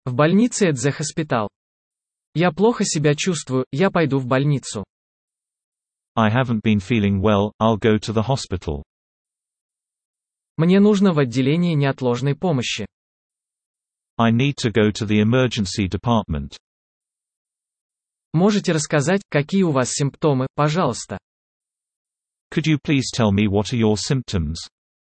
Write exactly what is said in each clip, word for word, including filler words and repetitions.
В больнице at the hospital. Я плохо себя чувствую, я пойду в больницу. I haven't been feeling well, I'll go to the hospital. Мне нужно в отделение неотложной помощи. I need to go to the emergency department. Можете рассказать, какие у вас симптомы, пожалуйста? Could you please tell me what are your symptoms?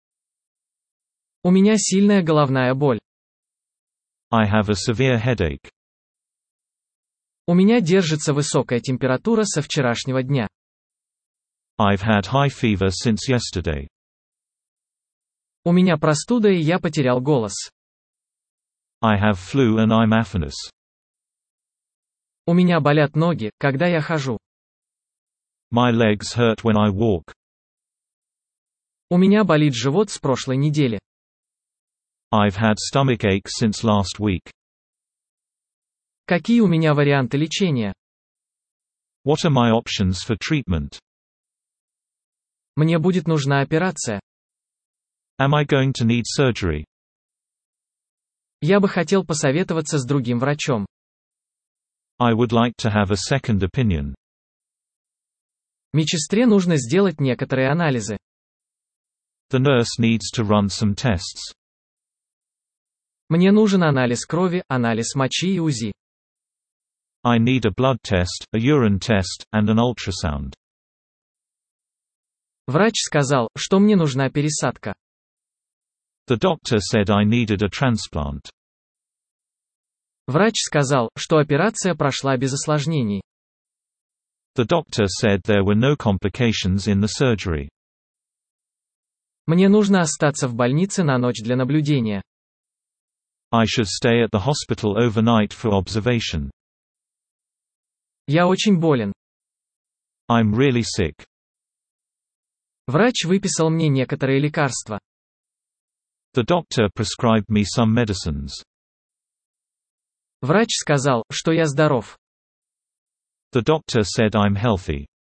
У меня сильная головная боль. I have a severe headache. У меня держится высокая температура со вчерашнего дня. I've had high fever since yesterday. У меня простуда и я потерял голос. I have flu and I'm aphonous. У меня болят ноги, когда я хожу. My legs hurt when I walk. У меня болит живот с прошлой недели. I've had stomach ache since last week. Какие у меня варианты лечения? What are my options for treatment? Мне будет нужна операция. Am I going to need surgery? Я бы хотел посоветоваться с другим врачом. I would like to have a second opinion. Медсестре нужно сделать некоторые анализы. The nurse needs to run some tests. Мне нужен анализ крови, анализ мочи и УЗИ. I need a blood test, a urine test, and an ultrasound. Врач сказал, что мне нужна пересадка. The doctor said I needed a transplant. Врач сказал, что операция прошла без осложнений. The doctor said there were no complications in the surgery. Мне нужно остаться в больнице на ночь для наблюдения. I should stay at the hospital overnight for observation. Я очень болен. I'm really sick. Врач выписал мне некоторые лекарства. The doctor prescribed me some medicines. Врач сказал, что я здоров. The doctor said I'm healthy.